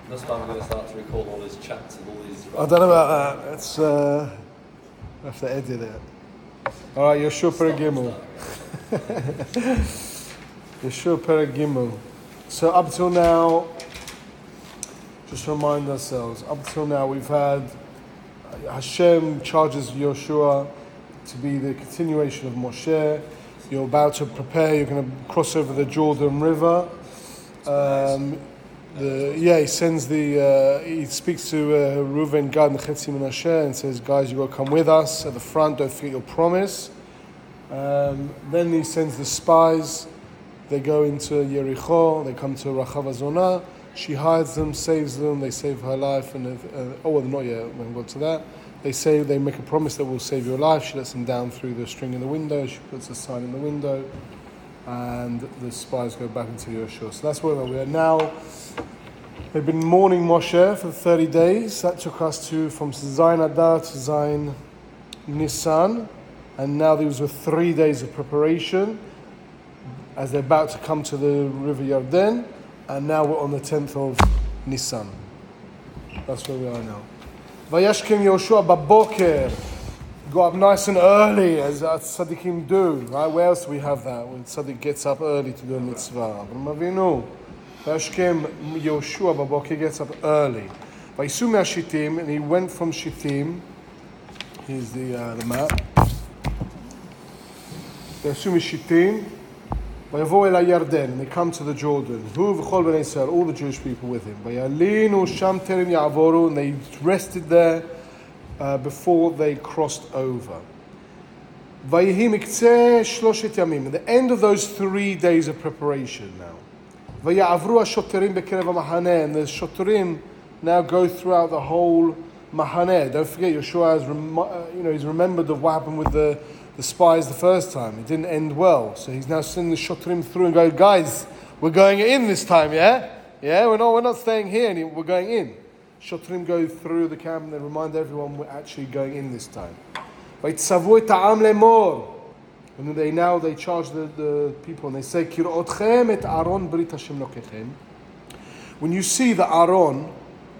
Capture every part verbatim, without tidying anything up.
That's why I'm going to start to recall all his chats and all his... I don't know about that. It's, uh, I have to edit it. All right, Yeshua Perek Gimel. Yeshua Perek Gimel. So up till now, just remind ourselves, up till now we've had Hashem charges Yoshua to be the continuation of Moshe. You're about to prepare, you're going to cross over the Jordan River. Um, the, yeah, he sends the, uh, he speaks to uh, Reuven, Gad, and Chetzi Menashe and says, guys, you've got to come with us at the front, don't forget your promise. Um, then he sends the spies. They go into Yericho, they come to Rachav Azonah. She hides them, saves them, they save her life. And uh, oh, well, not yet, we haven't got to that. They say, they make a promise that will save your life. She lets them down through the string in the window. She puts a sign in the window. And the spies go back into Yoshua. So that's where we are now. They've been mourning Moshe for thirty days. That took us to from Zayin Adar to Zayin Nisan. And now these were three days of preparation as they're about to come to the River Yarden. And now we're on the tenth of Nisan. That's where we are now. Vayashkem Yoshua baboker. Go up nice and early, as tzaddikim do. Right? Where else do we have that? When tzaddik gets up early to do a mitzvah. Avinu. Vayashkem Yoshua baboker gets up early. Vayisu me'ashittim, and he went from Shittim. Here's the uh, the map. Vayisu me'ashittim. Vayavo el Yarden, and they come to the Jordan. Hu v'chol bnei Yisrael, all the Jewish people with him. Vayalinu sham terim ya'avoru, and they rested there uh, before they crossed over. Vayihi miktzeh shloshet yamim. At the end of those three days of preparation now. Vaya'avru ha'shoterim bekerev ha'mahaneh, and the shoterim now go throughout the whole mahaneh. Don't forget, Yeshua has, rem- uh, you know, he's remembered of what happened with the the spies the first time. It didn't end well. So he's now sending the shotrim through and go, guys, we're going in this time, yeah? Yeah, we're not we're not staying here, and we're going in. Shotrim go through the camp and they remind everyone we're actually going in this time. And then they now they charge the, the people and they say, Kirotchem et Aaron brit Hashem lokechem. When you see the Aaron,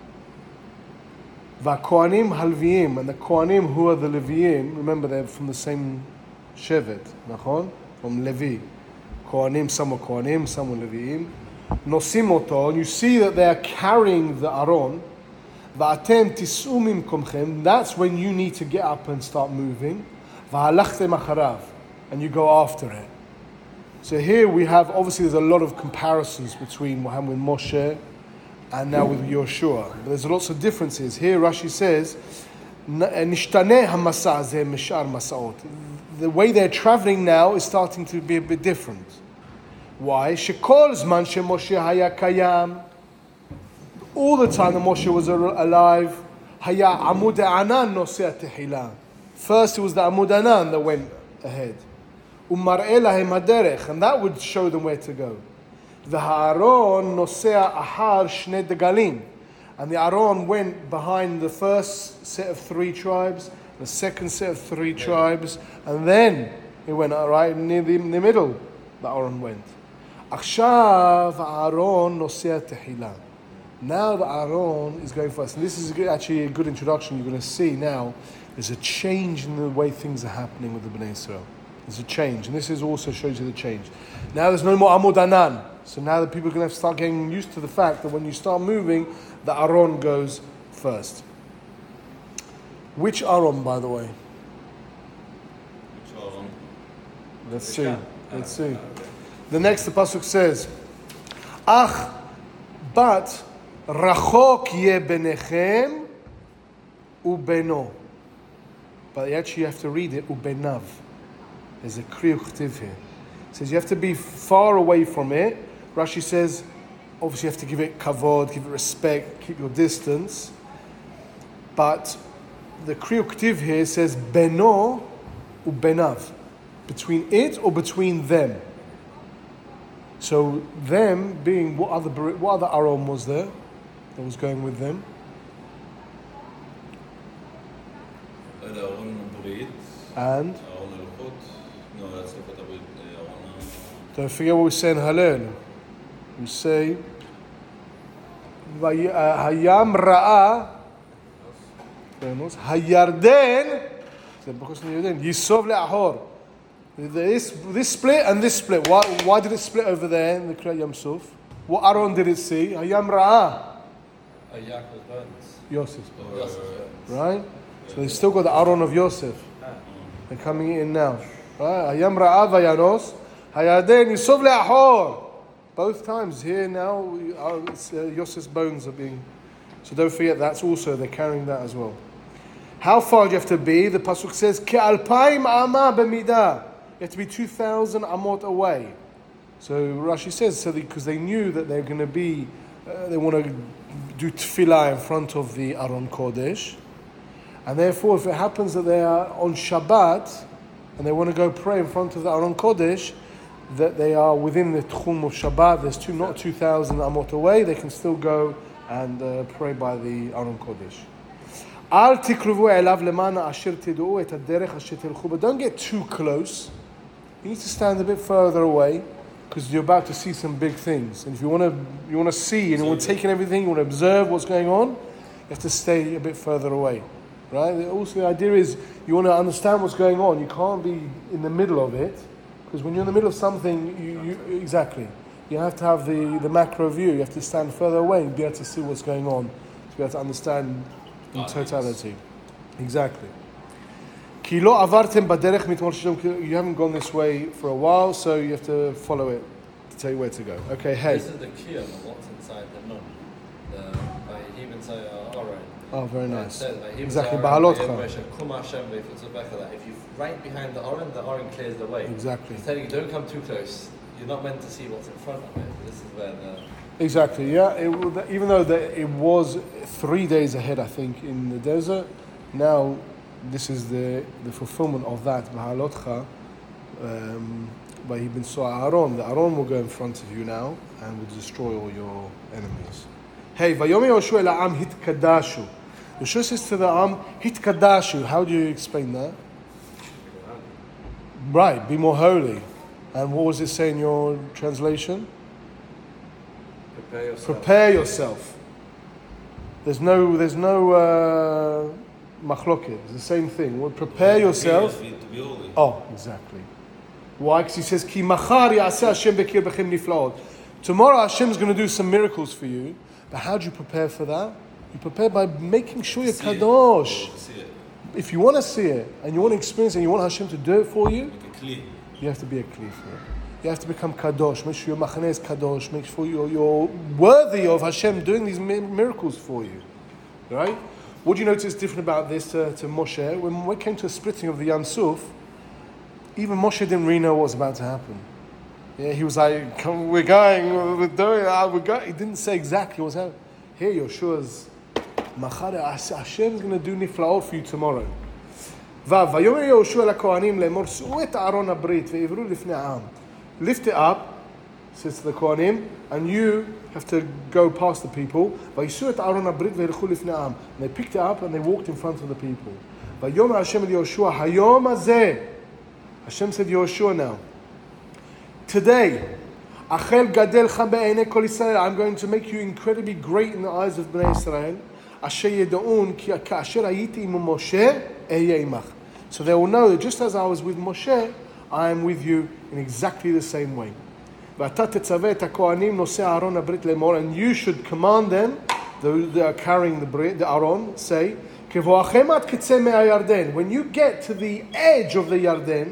Va'kohanim halviim, and the Kohanim who are the Leviim, remember they're from the same Shevet, nachon? From Levi. Kohanim, some are Kohanim, some are Leviim. Nosim oto, and you see that they are carrying the Aaron. Va'atem tis'u mimkomchem, that's when you need to get up and start moving. Va'halachtem acharav, and you go after it. So here we have, obviously there's a lot of comparisons between what happened with Moshe and now with Yoshua. But there's lots of differences. Here Rashi says, "Nishtane hamasa zeh mishar masaot." The way they're traveling now is starting to be a bit different. Why? Shekol zman sheMoshe haya kayam. All the time that Moshe was alive, haya amud anan noseh tehila. First it was the amud anan that went ahead. Umar'eh lahem haderech, and that would show them where to go. The Aaron nosea ahar shnei degalim, and the Aaron went behind the first set of three tribes, the second set of three tribes, and then he went right near the, in the middle. The Aaron went. Achshav Aaron nosea tehila. Now the Aaron is going first, and this is actually a good introduction. You're going to see now there's a change in the way things are happening with the Bnei Israel. There's a change, and this is also shows you the change. Now there's no more Amud Anan. So now the people are going to have to start getting used to the fact that when you start moving, the Aaron goes first. Which Aaron, by the way? Which Aaron? Let's see. Let's see. The next, the pasuk says, Ach, but rachok ye benechem ubeno. But actually you have to read it, ubenav. There's a kriyuk ktiv here. It says you have to be far away from it. Rashi says, obviously you have to give it kavod, give it respect, keep your distance. But the kriyuk ktiv here says beno ubenav. Between it or between them. So them being, what other what other Aaron was there that was going with them? And? No, that's not what I would Don't forget what we say in Hallel. We say, hayam ra'a, hayarden, yisov le'ahor. This, this split and this split. Why, why did it split over there in the Kriyat Yam Suf? What Aaron did it see? Hayam ra'a. Yaakov burns. Yosef. Oh, Yosef burns. Right? So they still got the Aaron of Yosef. They're coming in now. Right? Hayam ra'a vayanos. Hayarden yisov le'ahor. Both times here now, uh, Yosef's bones are being. So don't forget that's also, they're carrying that as well. How far do you have to be? The pasuk says, Ke'alpaim ama b'midah. You have to be two thousand amot away. So Rashi says, so because they knew that they're going to be, uh, they want to do tefillah in front of the Aron Kodesh. And therefore, if it happens that they are on Shabbat, and they want to go pray in front of the Aron Kodesh, that they are within the Tchum of Shabbat, there's two, not two thousand amot away, they can still go and uh, pray by the Aron Kodesh. Al tikruvu elav lemana asher tid'u et haderech asher telchu. But don't get too close. You need to stand a bit further away because you're about to see some big things. And if you want to, you want to see and you want to take in everything, you want to observe what's going on, you have to stay a bit further away, right? Also, the idea is you want to understand what's going on. You can't be in the middle of it because when you're in the middle of something, you, you exactly. You have to have the, the macro view. You have to stand further away and be able to see what's going on, to be able to understand in totality. Exactly. You haven't gone this way for a while, so you have to follow it to tell you where to go. Okay, hey. This is the key of what's inside the nun. The Vayihim inside Aaron. Oh, very nice. Exactly. Exactly. If you're right behind the Aaron, the Aaron clears the way. Exactly. It's telling you don't come too close. You're not meant to see what's in front of it. This is where the. Exactly. Yeah. It, even though the, it was three days ahead, I think, in the desert, now this is the, the fulfillment of that. B'halotcha, um, by Ibn Su'a Aaron. The Aaron will go in front of you now and will destroy all your enemies. Hey, Vayomi Yoshua la'am hitkadashu. Yoshua says to the Am, hitkadashu. How do you explain that? Right, be more holy. And what was it say in your translation? Prepare yourself. Prepare yourself. There's no, there's no uh, machloket. It's the same thing. Well, prepare yourself. To be holy. Oh, exactly. Why? Because he says, "Ki machar ya'aseh Hashem bekir bechem niflaot." Tomorrow Hashem's going to do some miracles for you. But how do you prepare for that? You prepare by making sure you're kadosh. If you want to see it and you want to experience it and you want Hashem to do it for you, you have to be a kli for it. You have to become kadosh. Make sure your machaneh is kadosh. Make sure you're, you're worthy of Hashem doing these miracles for you. Right? What do you notice different about this uh, to Moshe? When we came to a splitting of the Yam Suf, even Moshe didn't really know what was about to happen. Yeah, he was like, Come, we're going, we're doing, uh, we're going. He didn't say exactly what's happening. Here, Yeshua's Machare, Hashem's going to do niflaot for you tomorrow. Vav, Vayomer Yehoshua LaKohanim lemor Su'u et Aaron habrit ve'ivru lifnei ha'am. Lift it up, says to the Kohanim, and you have to go past the people. Vayisu et Aaron habrit ve'ilchu lifnei ha'am. And they picked it up and they walked in front of the people. Vayomer Hashem el Yehoshua hayom hazeh. Hashem said, Yehoshua now. Today, Achel gadelcha be'einei kol Yisrael. I'm going to make you incredibly great in the eyes of Bnei Israel. Asher yeda'un ki ka'asher hayiti im Moshe ehyeh imach. So they will know that just as I was with Moshe, I am with you in exactly the same way. ואתה תצווה את הכהנים נושאי אהרון הברית לאמור, and you should command them, they are carrying the brit, the Aaron, say, כבואכם עד קצה מהירדן. When you get to the edge of the Yarden,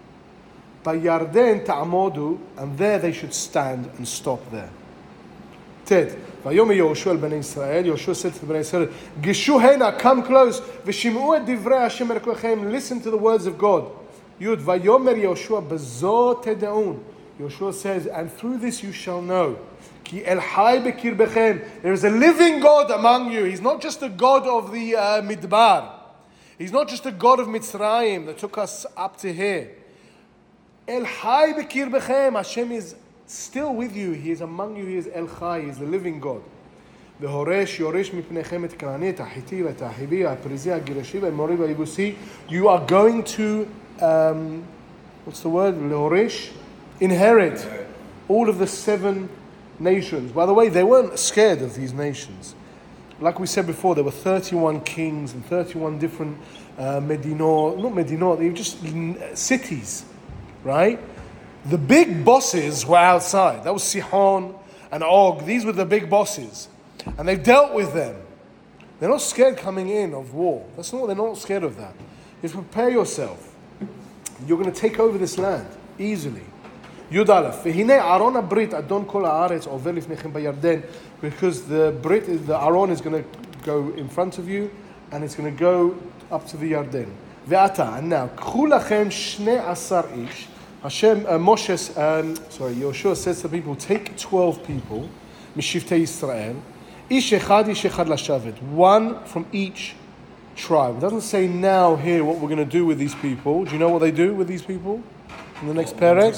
בירדן תעמודו, and there they should stand and stop there. Ted, ויאמר יהושע אל בני ישראל, יהושע said to the בני ישראל, גשו הנה, come close, ושמעו את דברי השם אלוקיכם, listen to the words of God. Yud, Vayomer Yehoshua bezot tedaun. Yehoshua says, and through this you shall know. Ki el hai bekir bechem. There is a living God among you. He's not just a God of the uh, Midbar. He's not just a God of Mitzrayim that took us up to here. El hai bekir bechem. Hashem is still with you. He is among you. He is El Chai. He is the living God. והורש יורש מפניכם את כנעני, את החיתי ואת החיבי, הפריזי, הגירשי והאמורי והיבוסי. You are going to Um, what's the word? Leorish? Inherit all of the seven nations. By the way, they weren't scared of these nations. Like we said before, there were thirty-one kings and thirty-one different uh, Medinot, not Medinot, they were just cities, right? The big bosses were outside. That was Sihon and Og. These were the big bosses. And they've dealt with them. They're not scared coming in of war. That's not, they're not scared of that. You have to prepare yourself. You're going to take over this land easily. Yud Aleph. V'hinei Aron HaBrit Adon Kol Haaretz Over Lifnechem Bayarden. Because the Brit, the Aron is going to go in front of you, and it's going to go up to the Yarden. Ve'ata, and now, K'chu lachem shnei asar ish. Hashem, uh, Moshe, um, sorry, Yoshua says to the people, take twelve people, Mishiftei Yisrael, ish echad, ish echad lashavet, one from each tribe. It doesn't say now here what we're going to do with these people. Do you know what they do with these people? In the next perek?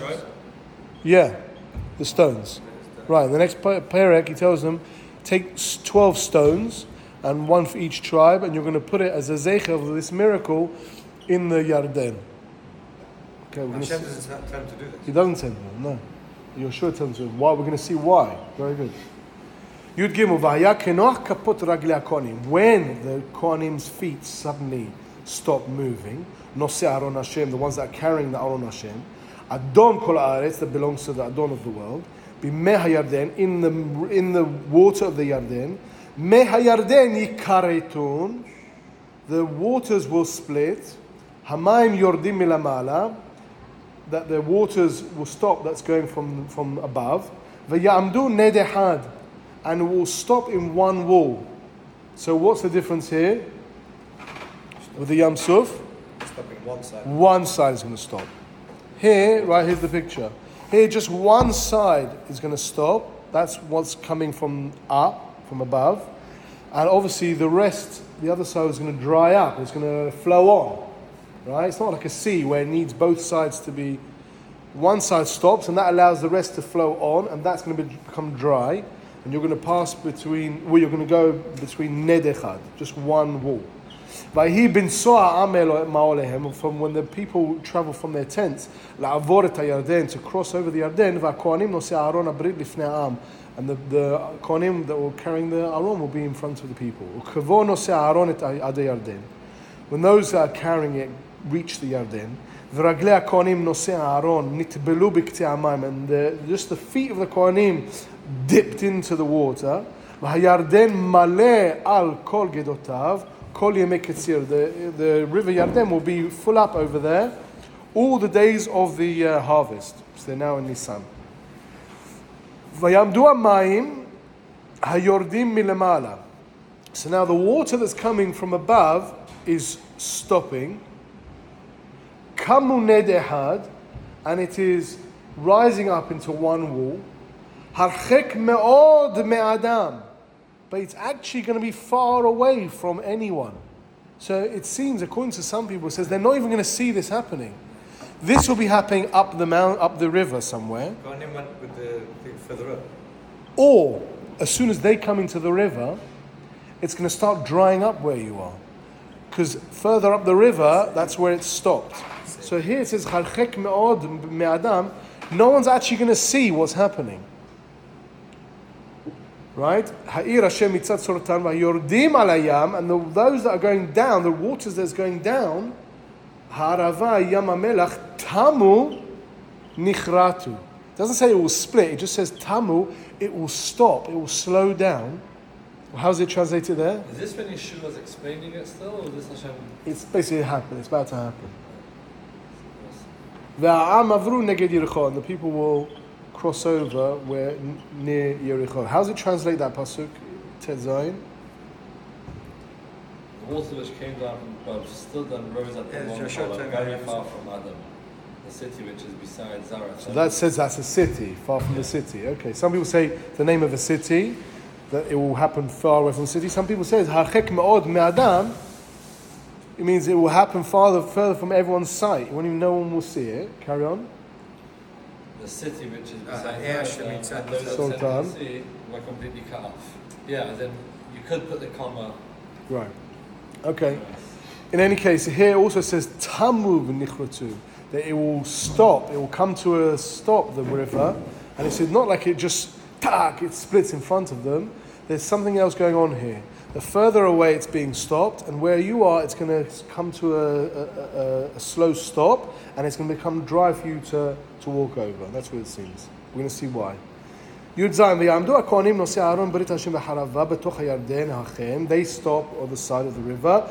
Yeah, the stones. Right, in the next perek, he tells them, take twelve stones, and one for each tribe, and you're going to put it as a zecher of this miracle in the Yarden. Okay, we're Hashem doesn't tell him to do this. He doesn't tell them, no. You're sure tells them why. We're going to see why. Very good. Yud Gimel, V'haya kenoach kapot raglei hakohanim. When the Kohanim's feet suddenly stop moving, Nosei Aron Hashem, the ones that are carrying the Aron Hashem, Adon kol haaretz, that belongs to the Adon of the world, B'mei hayarden, in the in the water of the Yarden, Mei hayarden yikaretun, the waters will split, Hamayim yordim milamala, that the waters will stop, that's going from, from above, V'yamdu ned echad, and will stop in one wall. So what's the difference here? With the Yam Suf? Stopping one side. One side is going to stop. Here, right, here's the picture. Here, just one side is going to stop. That's what's coming from up, from above. And obviously the rest, the other side is going to dry up. It's going to flow on. Right? It's not like a sea where it needs both sides to be... One side stops and that allows the rest to flow on, and that's going to be, become dry. And you're going to pass between... Well, you're going to go between ned echad, just one wall. Vayhi bin so'a amel ma'olehem, from when the people travel from their tents, la'avor et Yarden, to cross over the Yarden, va'kohanim nosei Aron HaBrit lifnei ha'am, and the, the kohanim that were carrying the Aron will be in front of the people. U'kevo nosei Aron et adei Yarden. When those that are carrying it reach the Yarden, v'raglei hakohanim nosei Aron nitbelu b'ktei hamayim, and the, just the feet of the kohanim dipped into the water. V'hayarden maleh al kol gedotav, Kol Yemei Ketzir, the the river Yarden will be full up over there all the days of the uh, harvest. So they're now in Nisan. Vayamdu hamayim hayordim milamala. So now the water that's coming from above is stopping. Kamu ned echad, and it is rising up into one wall. Harchek me'od me'adam. But it's actually going to be far away from anyone. So it seems, according to some people, it says they're not even going to see this happening. This will be happening up the mount, up the river somewhere. Kohanim went with the thing further up. Or, as soon as they come into the river, it's going to start drying up where you are. Because further up the river, that's where it stopped. So here it says, Harchek me'od me'adam. No one's actually going to see what's happening. Right? Ha'ir Hashem mitzad sortan v'yordim al hayam, and the, those that are going down, the waters that's going down, ha'arava yam hamelach tamu nichratu. It doesn't say it will split, it just says tamu, it will stop, it will slow down. Well, how's it translated there? Is this when Yeshua is explaining it still, or is this Hashem? It's basically happened, it's about to happen. V'ha'am avru neged Yericho, and the people will cross over where near Yericho. How does it translate that pasuk? Tet Zayin. The water which came down from above stood and rose up Yeah, in one it's your column, short very term. far from Adam, the city which is beside Zareth. So that says that's a city, far from the city. Okay, some people say the name of a city, that it will happen far away from the city. Some people say Harchek me'od me'adam. It means it will happen farther, further from everyone's sight. When even no one will see it. Carry on. The city which is Uh, beside yeah, Zareth, should be and said- those that Sultan. said in the sea were completely cut off. Yeah, then you could put the comma. Right. Okay. In any case, here it also says Tamu v'nichratu, that it will stop, it will come to a stop, the river, and it said not like it just tack, it splits in front of them. There's something else going on here. The further away it's being stopped, and where you are, it's going to come to a, a, a, a slow stop, and it's going to become dry for you to, to walk over. That's what it seems. We're going to see why. They stop on the side of the river.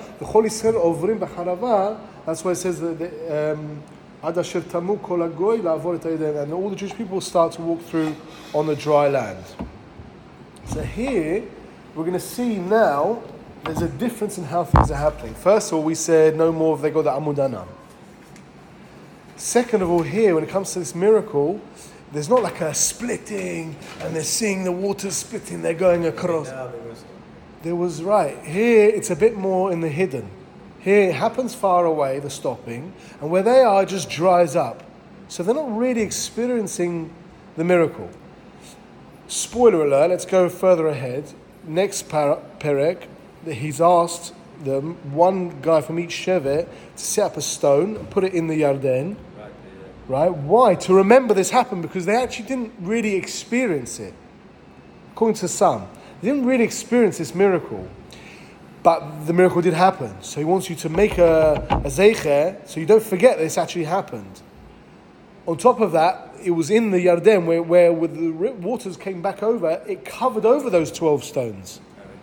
That's why it says that the, um, and all the Jewish people start to walk through on the dry land. So here, we're going to see now, there's a difference in how things are happening. First of all, we said no more if they go to Amudana. Second of all, here, when it comes to this miracle, there's not like a splitting, and they're seeing the water splitting, they're going across. Now there was- There was, right, here it's a bit more in the hidden. Here it happens far away, the stopping, and where they are, it just dries up. So they're not really experiencing the miracle. Spoiler alert, let's go further ahead. Next par- perek, he's asked the one guy from each shevet to set up a stone and put it in the Yarden. Right, yeah. Right? Why? To remember this happened, because they actually didn't really experience it. According to some, they didn't really experience this miracle. But the miracle did happen. So he wants you to make a, a zeicher so you don't forget this actually happened. On top of that, it was in the Yarden where, where with the waters came back over, it covered over those twelve stones.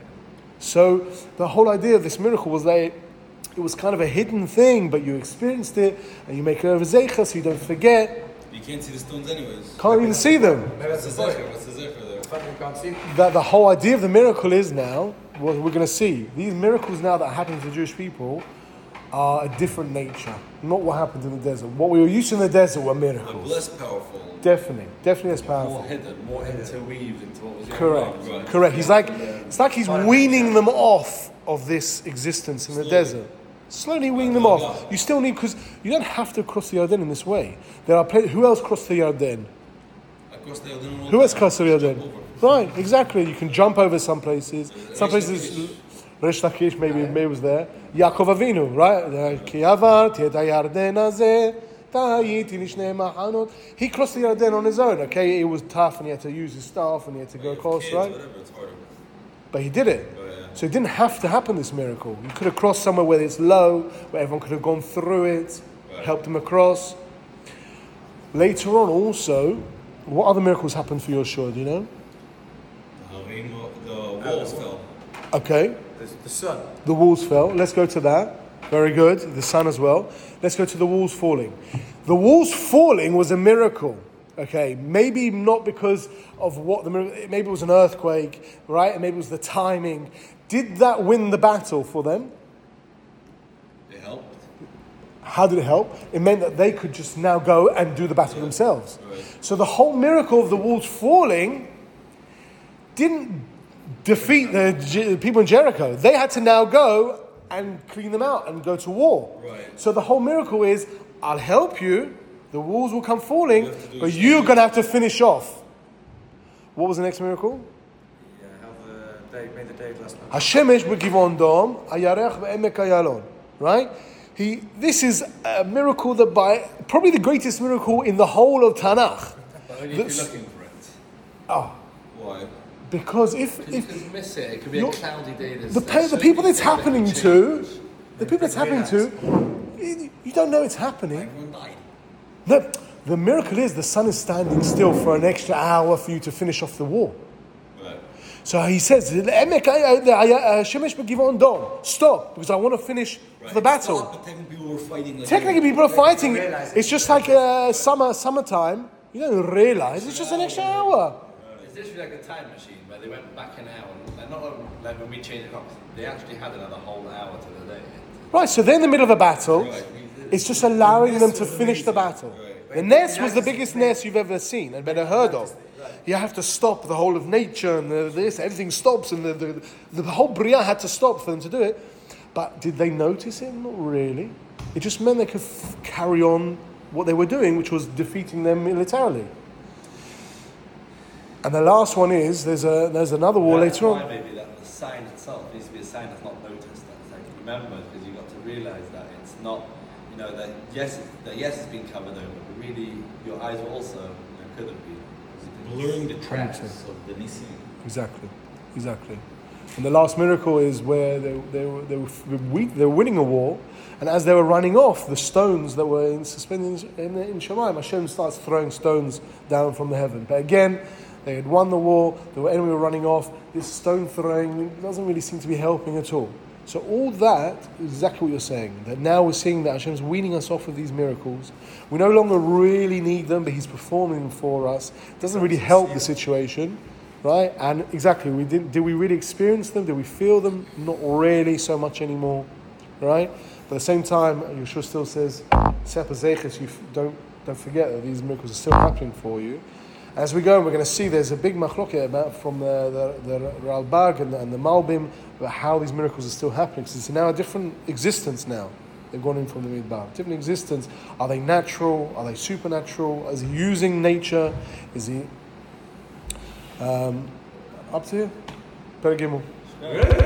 So the whole idea of this miracle was that it, it was kind of a hidden thing, but you experienced it, and you make a zeicher so you don't forget. You can't see the stones anyways. Can't even see them. Maybe What's that's the the zecher? point. What's the zecher there? The fact that you can't see. That the whole idea of the miracle is now, what we're going to see, these miracles now that happen to Jewish people are a different nature. Not what happened in the desert. What we were used to in the desert were They're miracles. less powerful. Definitely, definitely as More powerful. hidden, more interweaved into what was going Correct, on. Right. correct. He's like, it's like he's weaning them off of this existence in the Slowly. desert. Slowly weaning them off. You still need, because you don't have to cross the Yarden in this way. There are plenty, who else crossed the Yarden? Across the Yarden all Who else time. crossed the Yarden? Jump over. Right, exactly. You can jump over some places. Some Rish places, Lakish. Rish Lakish maybe, maybe was there. Yaakov Avinu, right? Ki avarti et hayarden hazeh, ta'ayiti lishnei machanot. He crossed the Yarden on his own. Okay, it was tough, and he had to use his staff, and he had to go Like, across, kids, right? Whatever, it's harder. But he did it. Oh, yeah. So it didn't have to happen, this miracle. You could have crossed somewhere where it's low, where everyone could have gone through it, Right. helped them across. Later on also, what other miracles happened for Yoshua, do you know? The Harim, the walls fell. Okay, The, the sun. the walls fell. Let's go to that. Very good. The sun as well. Let's go to the walls falling. The walls falling was a miracle. Okay, maybe not because of what the miracle, maybe it was an earthquake, right? And maybe it was the timing. Did that win the battle for them? It helped. How did it help? It meant that they could just now go and do the battle themselves. Right. So the whole miracle of the walls falling didn't defeat the Ge- people in Jericho. They had to now go and clean them out and go to war. Right. So the whole miracle is, I'll help you, the walls will come falling, You have to do but it you're slowly. going to have to finish off. What was the next miracle? Yeah, how the day made the day last night. Hashemesh b'givon dom, hayarech be'emek hayalon. Right? He. This is a miracle that by probably the greatest miracle in the whole of Tanakh. But only if That's- you're looking for it. Oh, Why? because if You if could miss it. It could be a You're- cloudy day. There's, the there's pa- so the people many it's things that happening can to, change. the people it's happening to, you, you don't know it's happening. Everyone died. No, the miracle is the sun is standing still for an extra hour for you to finish off the war. Right. So he says, "Emek hay- hay- Shemesh b'givon dom." Stop, because I want to finish Right. the battle. Stop, but technically people were fighting. Like Technically, people are fighting. realize It's just like uh, summer, summertime. You don't realize it's just an extra hour. It's literally like a time machine where they went back an hour. And not like when we changed the clocks. They actually had another whole hour to the day. Right, so they're in the middle of a battle. Right. It's just allowing The them nest to was finish the amazing. battle. Right. The nest was the biggest nest you've ever seen and better heard of. You have to stop the whole of nature and the, this, everything stops, and the, the, the whole Bria had to stop for them to do it. But did they notice it? Not really. It just meant they could f- carry on what they were doing, which was defeating them militarily. And the last one is, there's a there's another war That's later why on. maybe that the sign itself needs to be a sign that's not noticed. That's like remembered, because you've got to realise that it's not, you know, that yes, it's- that yes, it's been covered over, but really your eyes are also, you know, could have been. Because you can blurring the one hundred tracks percent. of the Nissim. Exactly, exactly. And the last miracle is where they, they, were, they, were, we- they were winning a war, and as they were running off, the stones that were in, suspended in, in Shemaim, Hashem starts throwing stones down from the heaven. But again, they had won the war, the enemy were running off, this stone throwing doesn't really seem to be helping at all. So all that is exactly what you're saying, that now we're seeing that Hashem's weaning us off of these miracles. We no longer really need them, but He's performing them for us. It doesn't really help the situation, right? And exactly, we did, did we really experience them? Did we feel them? Not really so much anymore, right? But at the same time, Yeshua still says, Sepa Zeiches, you f- don't, don't forget that these miracles are still happening for you. As we go, we're going to see there's a big machloket about from the, the, the Ralbag and the, and the Malbim about how these miracles are still happening. Because it's now a different existence now. They've gone in from the Midbar. Different existence. Are they natural? Are they supernatural? Is he using nature? Is he... Um, up to you. Perek Gimel.